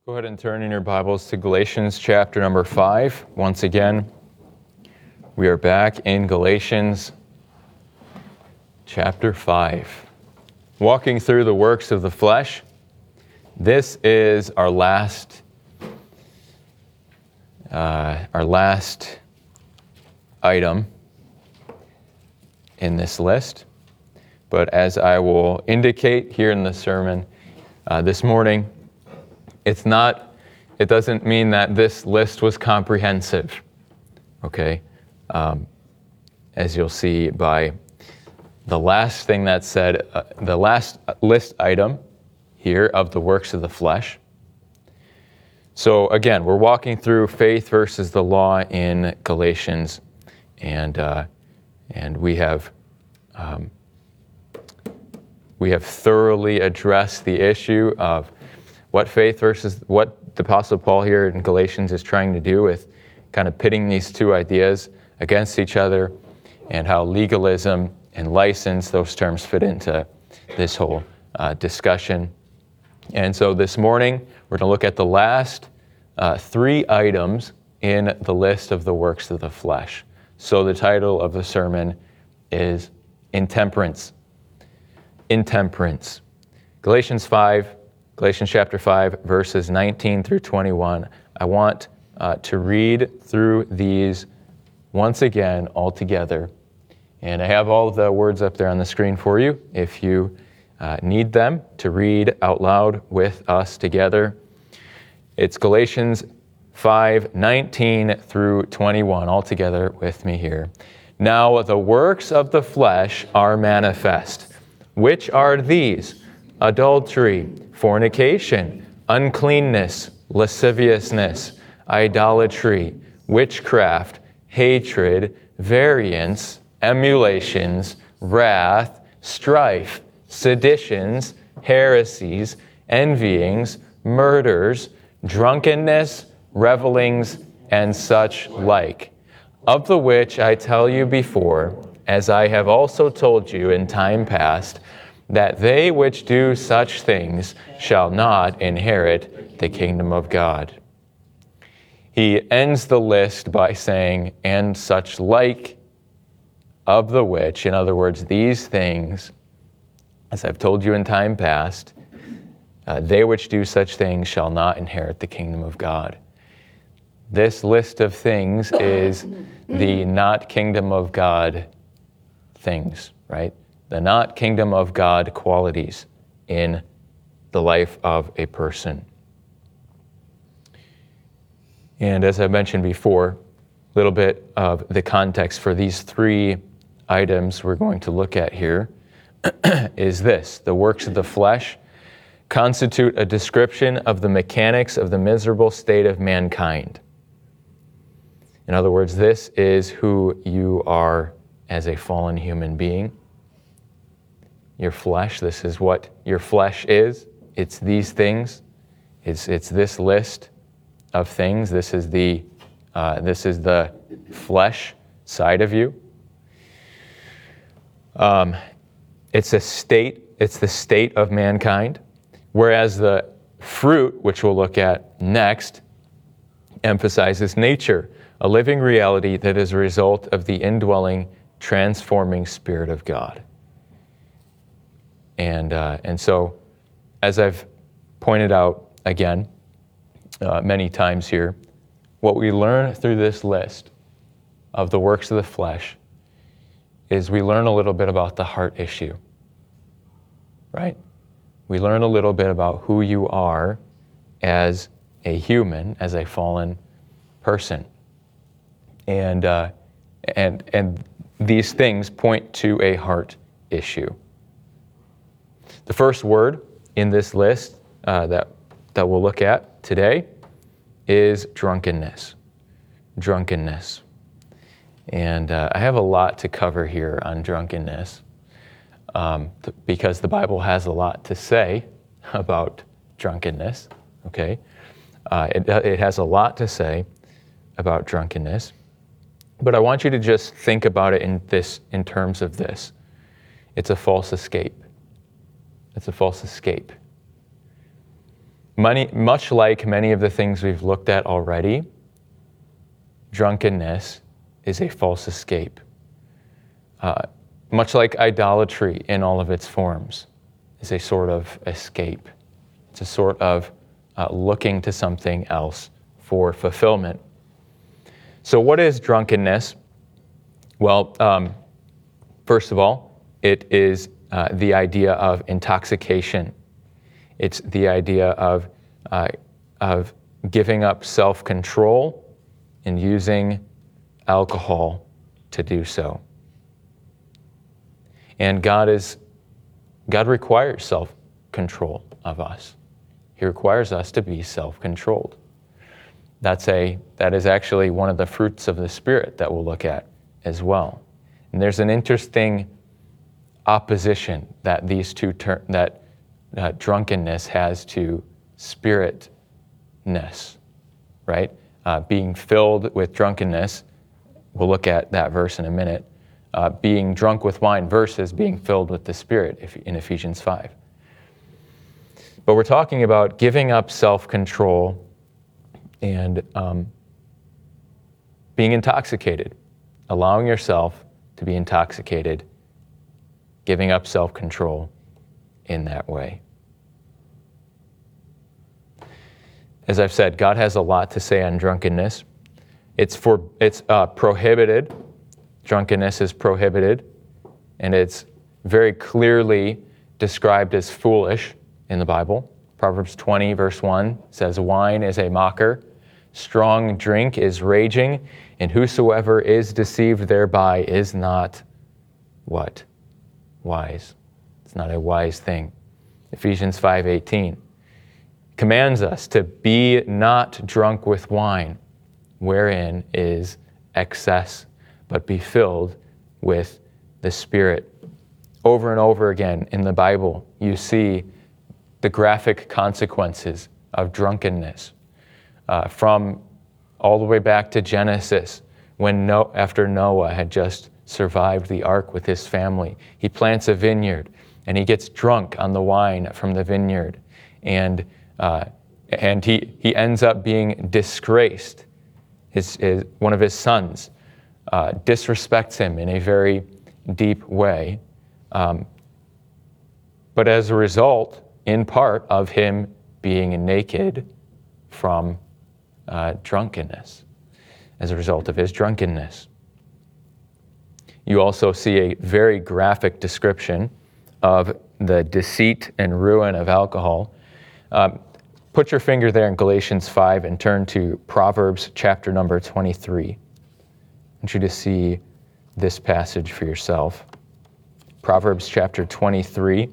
Go ahead and turn in your Bibles to Galatians chapter number 5. Once again, we are back in Galatians chapter 5. Walking through the works of the flesh. This is our last item in this list. But as I will indicate here in the sermon this morning, it doesn't mean that this list was comprehensive, okay? As you'll see by the last thing that said, the last list item here of the works of the flesh. So again, we're walking through faith versus the law in Galatians, and we have thoroughly addressed the issue of what faith versus what the Apostle Paul here in Galatians is trying to do with kind of pitting these two ideas against each other, and how legalism and license, those terms fit into this whole discussion. And so this morning, we're going to look at the last three items in the list of the works of the flesh. So the title of the sermon is Intemperance. Intemperance. Galatians chapter 5, verses 19 through 21. I want to read through these once again all together. And I have all of the words up there on the screen for you if you need them to read out loud with us together. It's Galatians 5, 19 through 21, all together with me here. Now the works of the flesh are manifest, which are these: adultery, fornication, uncleanness, lasciviousness, idolatry, witchcraft, hatred, variance, emulations, wrath, strife, seditions, heresies, envyings, murders, drunkenness, revelings, and such like, of the which I tell you before, as I have also told you in time past, that they which do such things shall not inherit the kingdom of God. He ends the list by saying, and such like, of the which, in other words, these things, as I've told you in time past, they which do such things shall not inherit the kingdom of God. This list of things is the not kingdom of God things, right? The not kingdom of God qualities in the life of a person. And as I mentioned before, a little bit of the context for these three items we're going to look at here is this: the works of the flesh constitute a description of the mechanics of the miserable state of mankind. In other words, this is who you are as a fallen human being. Your flesh, this is what your flesh is. It's these things. It's this list of things. This is the flesh side of you. It's the state of mankind. Whereas the fruit, which we'll look at next, emphasizes nature, a living reality that is a result of the indwelling, transforming Spirit of God. And so, as I've pointed out again many times here, what we learn through this list of the works of the flesh is we learn a little bit about the heart issue, right? We learn a little bit about who you are as a human, as a fallen person. And these things point to a heart issue. The first word in this list that we'll look at today is drunkenness. Drunkenness. And I have a lot to cover here on drunkenness because the Bible has a lot to say about drunkenness, okay? It has a lot to say about drunkenness. But I want you to just think about it in terms of this. It's a false escape. It's a false escape. much like many of the things we've looked at already, drunkenness is a false escape. Much like idolatry in all of its forms is a sort of escape. It's a sort of looking to something else for fulfillment. So what is drunkenness? Well, first of all, it is the idea of intoxication. It's the idea of giving up self-control and using alcohol to do so. And God requires self-control of us. He requires us to be self-controlled. That is actually one of the fruits of the Spirit that we'll look at as well. And there's an interesting opposition that these two drunkenness has to spiritness, right? Being filled with drunkenness, we'll look at that verse in a minute. Being drunk with wine versus being filled with the Spirit in Ephesians 5. But we're talking about giving up self-control and being intoxicated, allowing yourself to be intoxicated, giving up self-control in that way. As I've said, God has a lot to say on drunkenness. It's prohibited. Drunkenness is prohibited, and it's very clearly described as foolish in the Bible. Proverbs 20, verse 1 says, "Wine is a mocker, strong drink is raging, and whosoever is deceived thereby is not" what? Wise. It's not a wise thing. Ephesians 5:18 commands us to be not drunk with wine, wherein is excess, but be filled with the Spirit. Over and over again in the Bible, you see the graphic consequences of drunkenness. From all the way back to Genesis, when after Noah had just survived the ark with his family, he plants a vineyard and he gets drunk on the wine from the vineyard, and he ends up being disgraced. One of his sons disrespects him in a very deep way, but as a result, in part of him being naked from drunkenness, as a result of his drunkenness. You also see a very graphic description of the deceit and ruin of alcohol. Put your finger there in Galatians 5 and turn to Proverbs chapter number 23. I want you to see this passage for yourself. Proverbs chapter 23.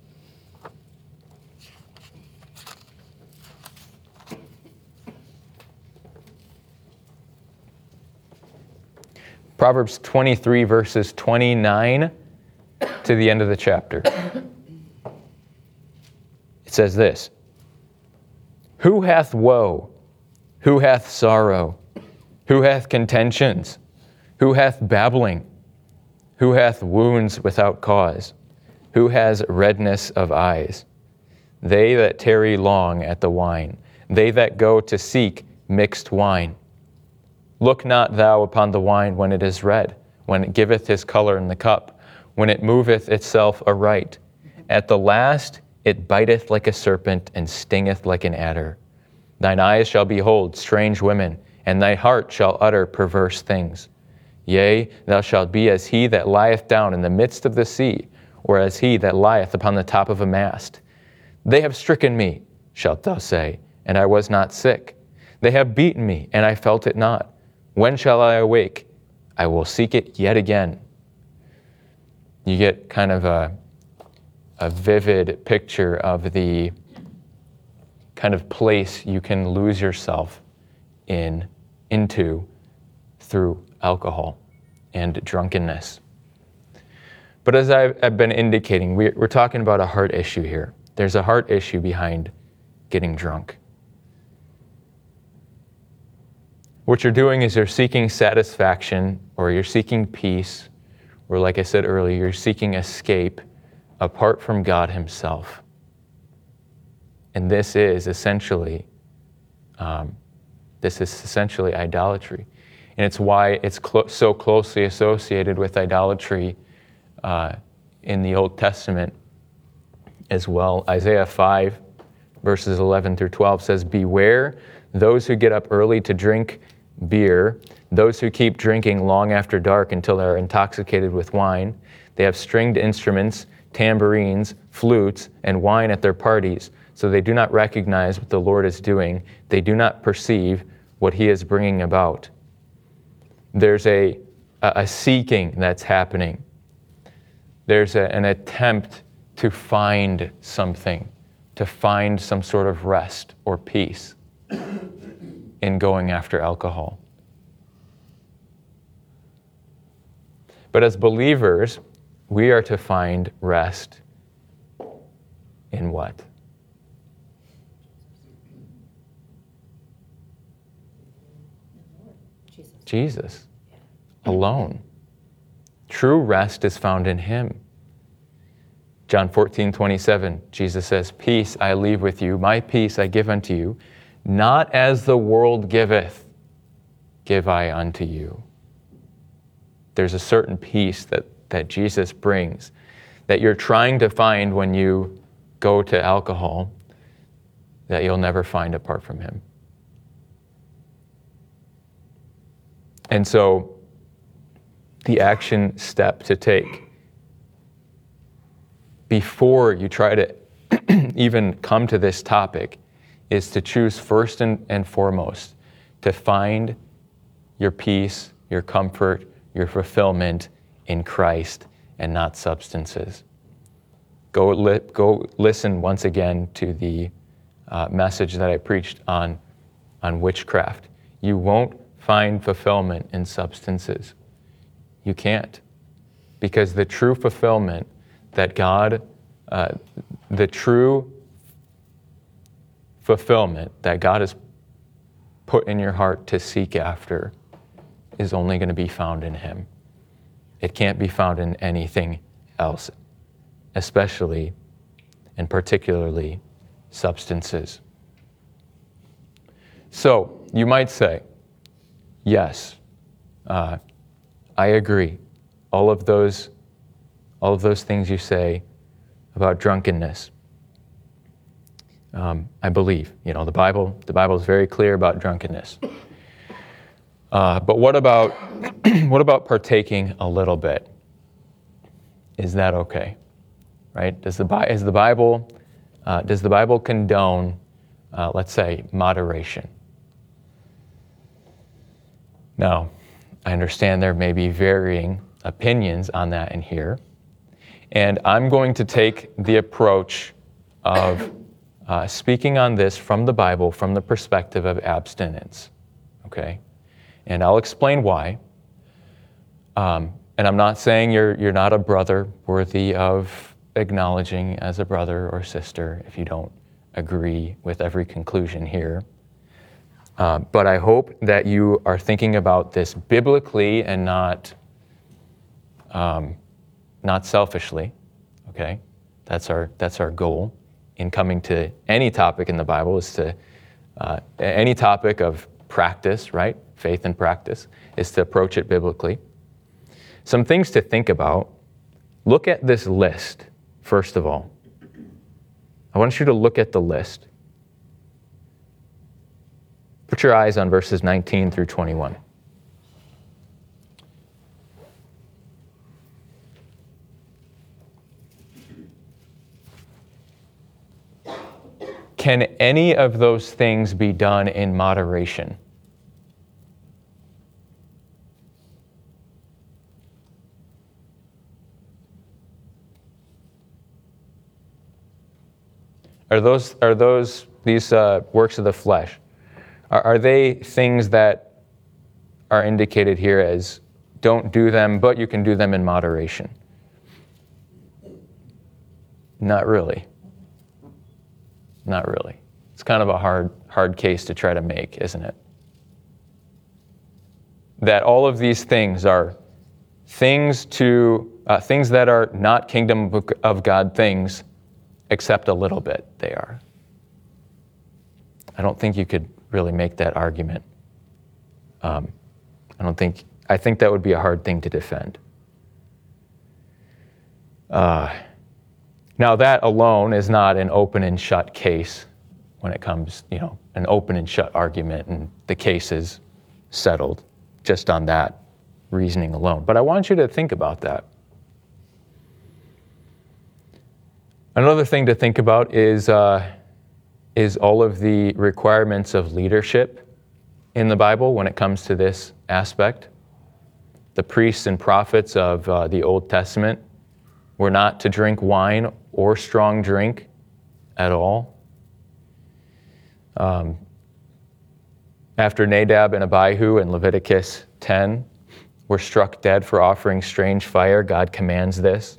Proverbs 23, verses 29 to the end of the chapter. It says this: "Who hath woe? Who hath sorrow? Who hath contentions? Who hath babbling? Who hath wounds without cause? Who has redness of eyes? They that tarry long at the wine, they that go to seek mixed wine. Look not thou upon the wine when it is red, when it giveth his color in the cup, when it moveth itself aright. At the last it biteth like a serpent, and stingeth like an adder. Thine eyes shall behold strange women, and thy heart shall utter perverse things. Yea, thou shalt be as he that lieth down in the midst of the sea, or as he that lieth upon the top of a mast. They have stricken me, shalt thou say, and I was not sick. They have beaten me, and I felt it not. When shall I awake? I will seek it yet again." You get kind of a vivid picture of the kind of place you can lose yourself into through alcohol and drunkenness. But as I've been indicating, we're talking about a heart issue here. There's a heart issue behind getting drunk. What you're doing is you're seeking satisfaction, or you're seeking peace, or like I said earlier, you're seeking escape apart from God himself. And this is essentially idolatry. And it's why it's so closely associated with idolatry in the Old Testament as well. Isaiah 5, verses 11 through 12 says, "Beware those who get up early to drink beer, those who keep drinking long after dark until they are intoxicated with wine. They have stringed instruments, tambourines, flutes, and wine at their parties, so they do not recognize what the Lord is doing. They do not perceive what he is bringing about." There's a seeking that's happening. There's an attempt to find something, to find some sort of rest or peace in going after alcohol. But as believers, we are to find rest in what? Jesus. Alone. True rest is found in him. John 14:27, Jesus says, "Peace I leave with you, my peace I give unto you. Not as the world giveth, give I unto you." There's a certain peace that Jesus brings that you're trying to find when you go to alcohol that you'll never find apart from him. And so the action step to take before you try to even come to this topic is to choose first and foremost to find your peace, your comfort, your fulfillment in Christ and not substances. Go listen once again to the message that I preached on witchcraft. You won't find fulfillment in substances. You can't. Because the true fulfillment that God, the true fulfillment that God has put in your heart to seek after is only going to be found in him. It can't be found in anything else, especially and particularly substances. So you might say, yes, I agree. All of those things you say about drunkenness, I believe. The Bible is very clear about drunkenness. But what about partaking a little bit? Is that okay? Right? Does the Bible condone, let's say, moderation? Now, I understand there may be varying opinions on that in here, and I'm going to take the approach of speaking on this from the Bible, from the perspective of abstinence. Okay? And I'll explain why. And I'm not saying you're not a brother worthy of acknowledging as a brother or sister if you don't agree with every conclusion here. But I hope that you are thinking about this biblically and not selfishly. Okay, that's our goal in coming to any topic in the Bible, is to any topic of practice, right? Faith and practice, is to approach it biblically. Some things to think about. Look at this list, first of all. I want you to look at the list. Put your eyes on verses 19 through 21. Can any of those things be done in moderation? Are these works of the flesh? Are they things that are indicated here as don't do them, but you can do them in moderation? Not really. Not really. It's kind of a hard case to try to make, isn't it? That all of these things are things that are not kingdom of God things, except a little bit they are. I don't think you could really make that argument. I think that would be a hard thing to defend. Now that alone is not an open and shut case when it comes, an open and shut argument and the case is settled just on that reasoning alone. But I want you to think about that. Another thing to think about is all of the requirements of leadership in the Bible when it comes to this aspect. The priests and prophets of the Old Testament were not to drink wine or strong drink at all. After Nadab and Abihu in Leviticus 10 were struck dead for offering strange fire, God commands this.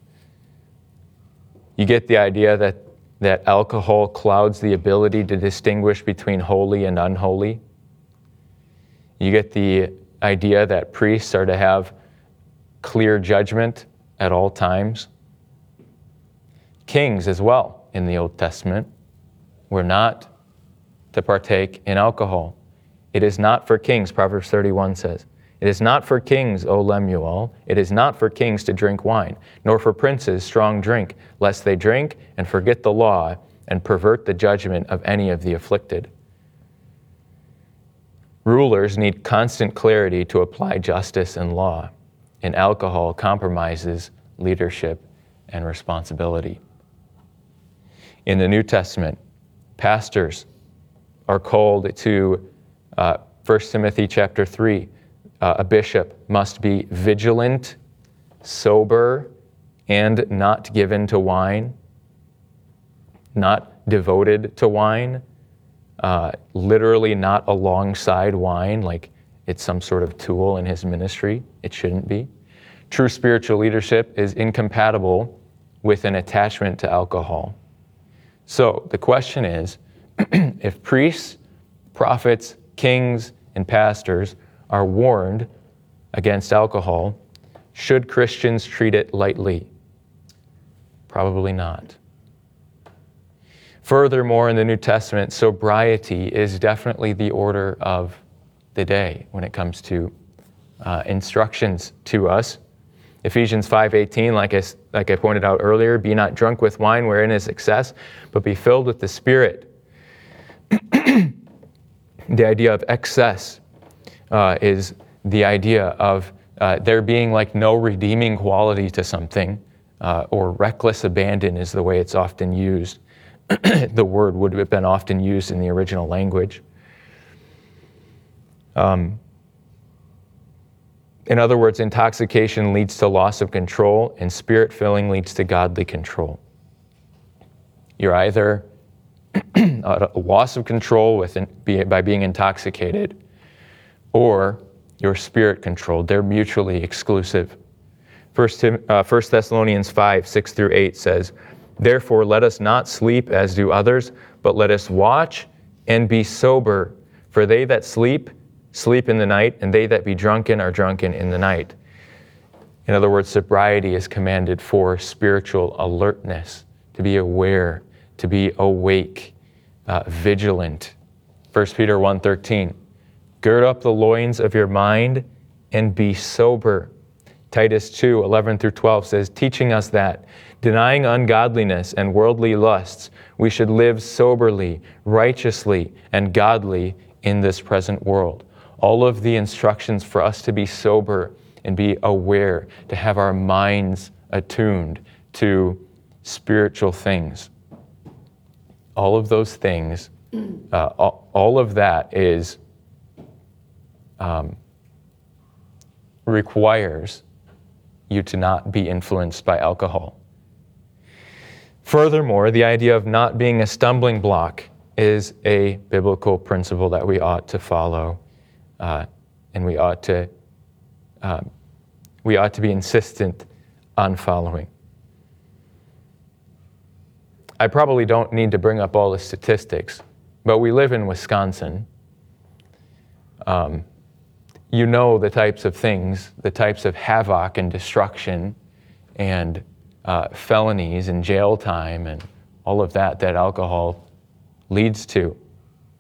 You get the idea that alcohol clouds the ability to distinguish between holy and unholy. You get the idea that priests are to have clear judgment at all times. Kings as well in the Old Testament were not to partake in alcohol. It is not for kings, Proverbs 31 says. It is not for kings, O Lemuel. It is not for kings to drink wine, nor for princes strong drink, lest they drink and forget the law and pervert the judgment of any of the afflicted. Rulers need constant clarity to apply justice and law, and alcohol compromises leadership and responsibility. In the New Testament, pastors are called to 1 Timothy chapter 3. A bishop must be vigilant, sober, and not given to wine, not devoted to wine, literally not alongside wine like it's some sort of tool in his ministry. It shouldn't be. True spiritual leadership is incompatible with an attachment to alcohol. So the question is, if priests, prophets, kings, and pastors are warned against alcohol, should Christians treat it lightly? Probably not. Furthermore, in the New Testament, sobriety is definitely the order of the day when it comes to instructions to us. Ephesians 5:18, like I pointed out earlier, be not drunk with wine wherein is excess, but be filled with the Spirit. The idea of excess is the idea of there being like no redeeming quality to something, or reckless abandon is the way it's often used. The word would have been often used in the original language. In other words, intoxication leads to loss of control, and spirit-filling leads to godly control. You're either a loss of control by being intoxicated, or you're spirit-controlled. They're mutually exclusive. 1 Thessalonians 5, 6 through 8 says, therefore let us not sleep as do others, but let us watch and be sober. For they that sleep, sleep in the night, and they that be drunken are drunken in the night. In other words, sobriety is commanded for spiritual alertness, to be aware, to be awake, vigilant. 1 Peter 1:13, gird up the loins of your mind and be sober. Titus 2, 11 through 12 says, teaching us that, denying ungodliness and worldly lusts, we should live soberly, righteously, and godly in this present world. All of the instructions for us to be sober and be aware, to have our minds attuned to spiritual things. All of those things, all of that is requires you to not be influenced by alcohol. Furthermore, the idea of not being a stumbling block is a biblical principle that we ought to follow, and we ought to be insistent on following. I probably don't need to bring up all the statistics, but we live in Wisconsin. You know the types of things, the types of havoc and destruction and felonies and jail time and all of that alcohol leads to.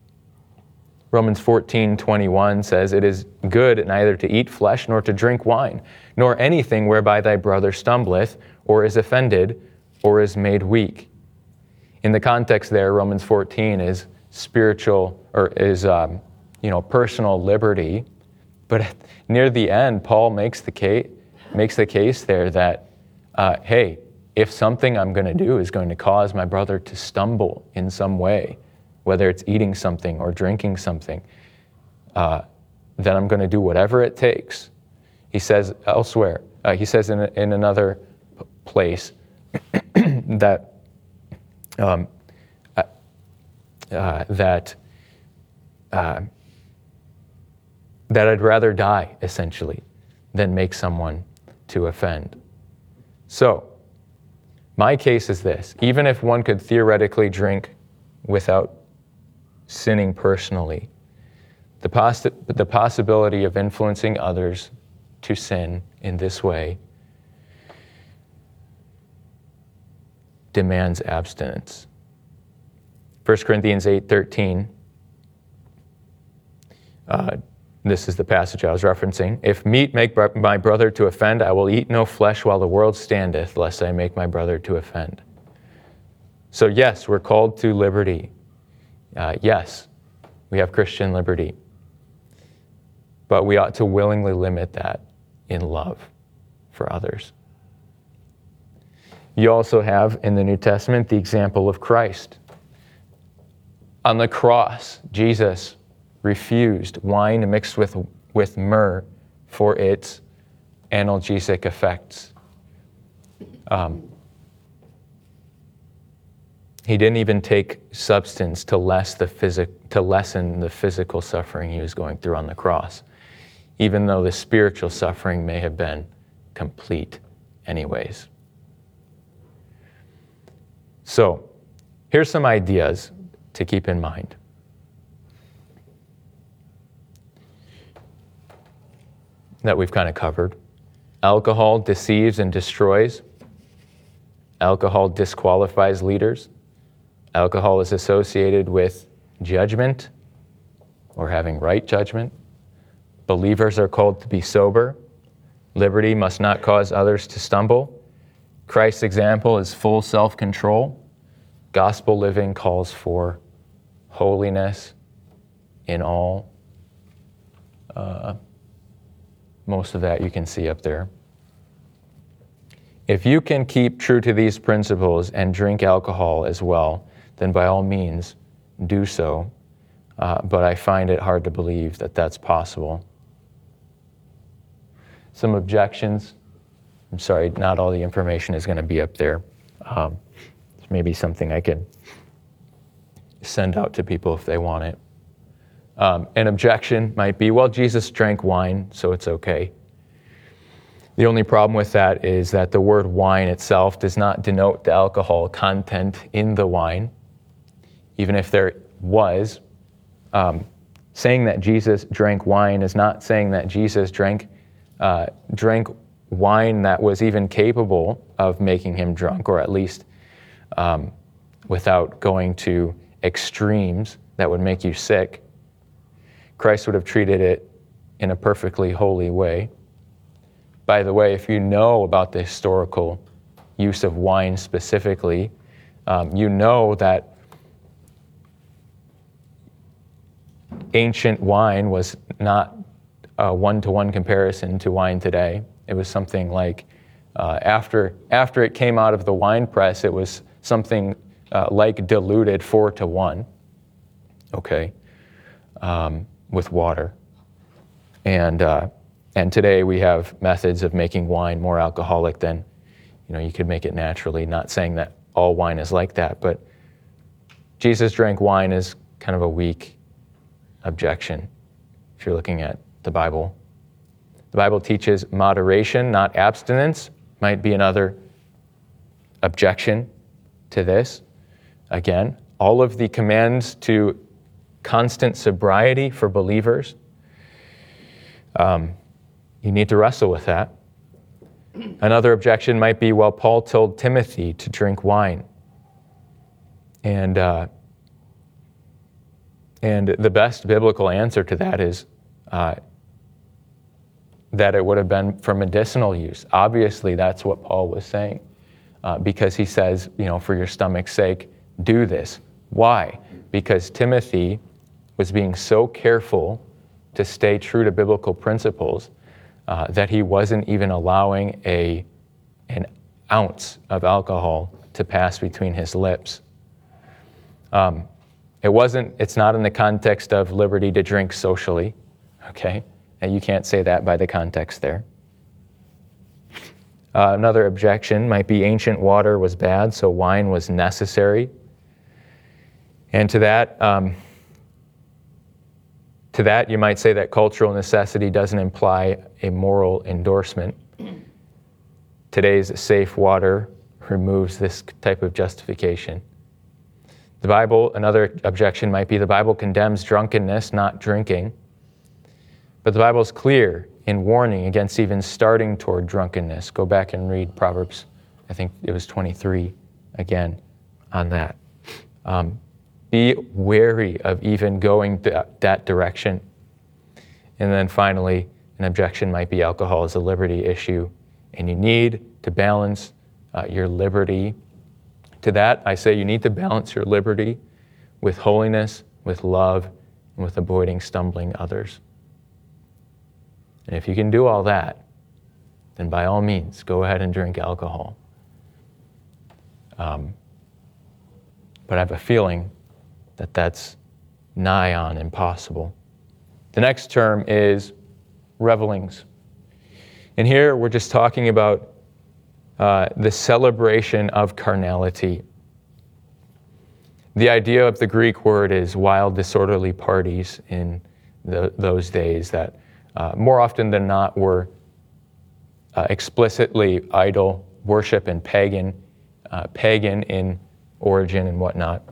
Romans 14:21 says, "It is good neither to eat flesh nor to drink wine, nor anything whereby thy brother stumbleth, or is offended, or is made weak." In the context there, Romans 14 is spiritual, or is personal liberty. But near the end, Paul makes the case there that, hey, if something I'm going to do is going to cause my brother to stumble in some way, whether it's eating something or drinking something, then I'm going to do whatever it takes. He says elsewhere, he says in another place that that I'd rather die, essentially, than make someone to offend. So, my case is this: even if one could theoretically drink without sinning personally, the possibility of influencing others to sin in this way demands abstinence. 1 Corinthians 8:13, this is the passage I was referencing. "If meat make my brother to offend, I will eat no flesh while the world standeth, lest I make my brother to offend." So yes, we're called to liberty. Yes, we have Christian liberty. But we ought to willingly limit that in love for others. You also have in the New Testament the example of Christ. On the cross, Jesus refused wine mixed with myrrh for its analgesic effects. He didn't even take substance to lessen the physical suffering he was going through on the cross, even though the spiritual suffering may have been complete anyways. So, here's some ideas to keep in mind. That we've kind of covered. Alcohol deceives and destroys. Alcohol disqualifies leaders. Alcohol is associated with judgment or having right judgment. Believers are called to be sober. Liberty must not cause others to stumble. Christ's example is full self-control. Gospel living calls for holiness in all. Most of that you can see up there. If you can keep true to these principles and drink alcohol as well, then by all means do so. But I find it hard to believe that that's possible. Some objections. I'm sorry, not all the information is going to be up there. Maybe something I could send out to people if they want it. An objection might be, well, Jesus drank wine, so it's okay. The only problem with that is that the word wine itself does not denote the alcohol content in the wine. Even if there was, saying that Jesus drank wine is not saying that Jesus drank wine that was even capable of making him drunk, or at least without going to extremes that would make you sick. Christ would have treated it in a perfectly holy way. By the way, if you know about the historical use of wine specifically, you know that ancient wine was not a one-to-one comparison to wine today. It was something like, after it came out of the wine press, it was something like diluted 4-to-1, okay, with water. And today we have methods of making wine more alcoholic than, you could make it naturally. Not saying that all wine is like that, but Jesus drank wine is kind of a weak objection if you're looking at the Bible. The Bible teaches moderation, not abstinence, might be another objection to this. Again, all of the commands to constant sobriety for believers, you need to wrestle with that. Another objection might be, well, Paul told Timothy to drink wine. And And the best biblical answer to that is that it would have been for medicinal use. Obviously, that's what Paul was saying, because he says, for your stomach's sake, do this. Why? Because Timothy was being so careful to stay true to biblical principles that he wasn't even allowing an ounce of alcohol to pass between his lips. It's not in the context of liberty to drink socially, okay? And you can't say that by the context there. Another objection might be ancient water was bad, so wine was necessary. And to that you might say that cultural necessity doesn't imply a moral endorsement. Today's safe water removes this type of justification. The Bible, another objection might be the Bible condemns drunkenness, not drinking. But the Bible is clear in warning against even starting toward drunkenness. Go back and read Proverbs, I think it was 23 again on that. Be wary of even going that direction. And then finally, an objection might be alcohol is a liberty issue, and you need to balance your liberty. To that, I say you need to balance your liberty with holiness, with love, and with avoiding stumbling others. And if you can do all that, then by all means, go ahead and drink alcohol. But I have a feeling that that's nigh on impossible. The next term is revelings. And here we're just talking about the celebration of carnality. The idea of the Greek word is wild, disorderly parties in those days that more often than not were explicitly idol worship and pagan in origin and whatnot.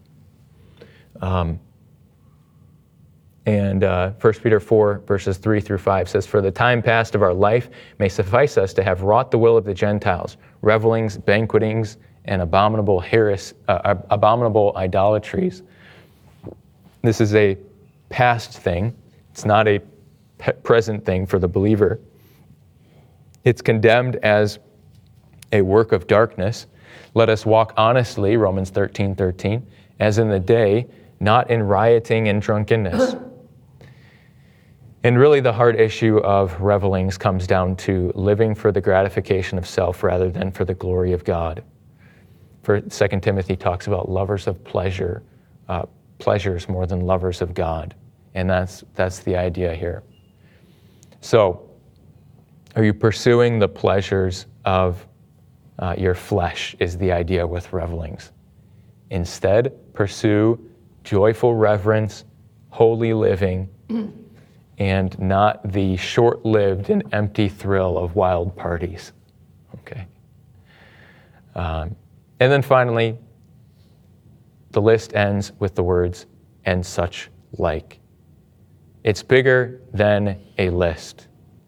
And 1 Peter 4, verses 3 through 5 says, "For the time past of our life may suffice us to have wrought the will of the Gentiles, revelings, banquetings, and abominable idolatries." This is a past thing. It's not a present thing for the believer. It's condemned as a work of darkness. "Let us walk honestly," Romans 13:13, "as in the day, not in rioting and drunkenness." And really the hard issue of revelings comes down to living for the gratification of self rather than for the glory of God. For 2 Timothy talks about lovers of pleasures more than lovers of God. And that's the idea here. So, are you pursuing the pleasures of your flesh is the idea with revelings. Instead, pursue joyful reverence, holy living, and not the short-lived and empty thrill of wild parties. Okay. And then finally, the list ends with the words, "and such like." It's bigger than a list.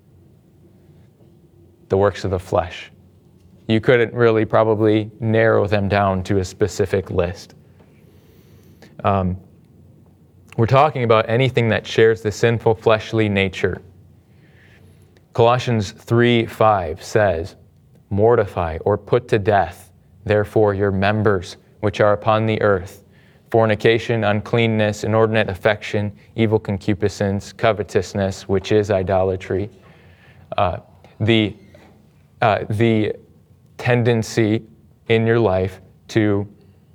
The works of the flesh. You couldn't really probably narrow them down to a specific list. We're talking about anything that shares the sinful fleshly nature. Colossians 3:5 says, "Mortify or put to death, therefore, your members which are upon the earth, fornication, uncleanness, inordinate affection, evil concupiscence, covetousness, which is idolatry." The tendency in your life to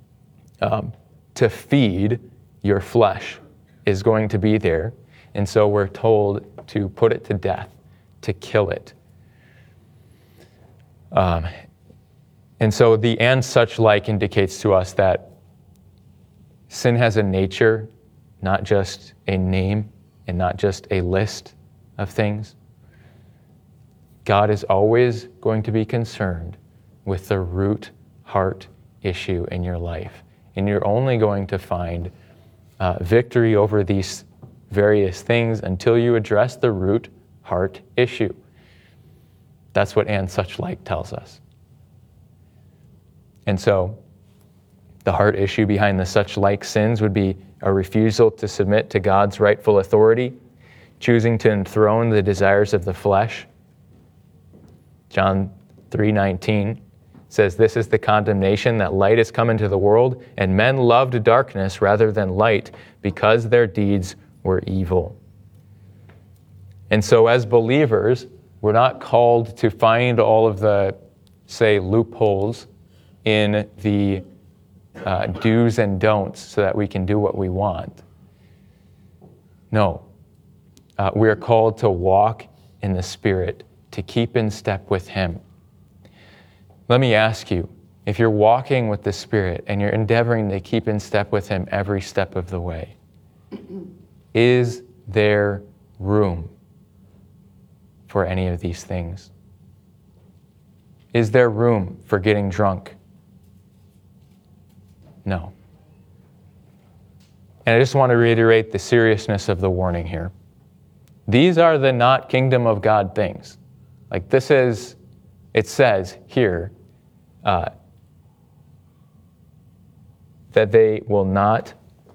feed your flesh is going to be there. And so we're told to put it to death, to kill it. And so the "and such like" indicates to us that sin has a nature, not just a name and not just a list of things. God is always going to be concerned with the root heart issue in your life. And you're only going to find victory over these various things until you address the root heart issue. That's what "and such like" tells us. And so the heart issue behind the such like sins would be a refusal to submit to God's rightful authority, choosing to enthrone the desires of the flesh. John 3:19 says, "This is the condemnation, that light has come into the world, and men loved darkness rather than light, because their deeds were evil." And so as believers, we're not called to find all of the, say, loopholes in the do's and don'ts so that we can do what we want. No. We are called to walk in the Spirit, to keep in step with Him. Let me ask you, if you're walking with the Spirit and you're endeavoring to keep in step with Him every step of the way, is there room for any of these things? Is there room for getting drunk? No. And I just want to reiterate the seriousness of the warning here. These are the not kingdom of God things. Like this is, it says here, that they will not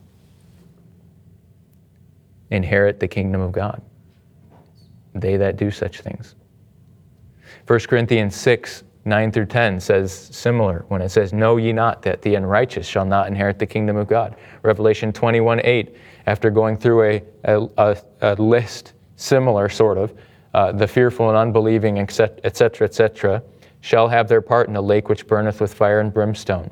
inherit the kingdom of God. They that do such things. 1 Corinthians 6:9-10 says similar when it says, "Know ye not that the unrighteous shall not inherit the kingdom of God?" Revelation 21:8, after going through a list similar sort of, the fearful and unbelieving, etc., etc., shall have their part in the lake which burneth with fire and brimstone.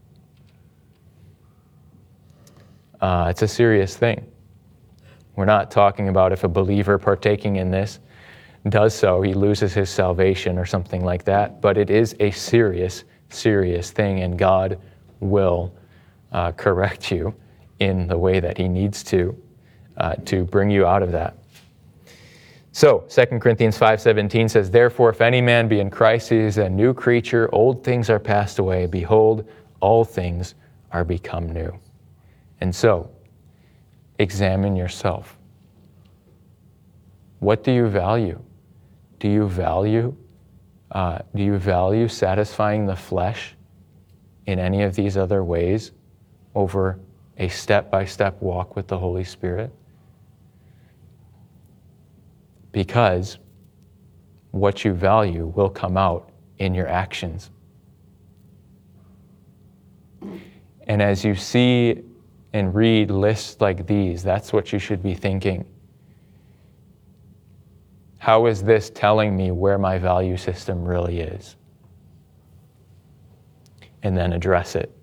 It's a serious thing. We're not talking about if a believer partaking in this does so, he loses his salvation or something like that, but it is a serious, serious thing, and God will correct you in the way that He needs to bring you out of that. So, 2 Corinthians 5:17 says, "Therefore, if any man be in Christ, he is a new creature. Old things are passed away. Behold, all things are become new." And so, examine yourself. What do you value? Do you value satisfying the flesh in any of these other ways over a step-by-step walk with the Holy Spirit? Because what you value will come out in your actions. And as you see and read lists like these, that's what you should be thinking. How is this telling me where my value system really is? And then address it.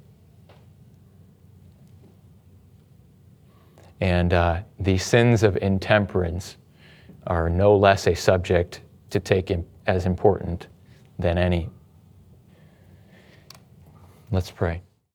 And the sins of intemperance are no less a subject to take as important than any. Let's pray.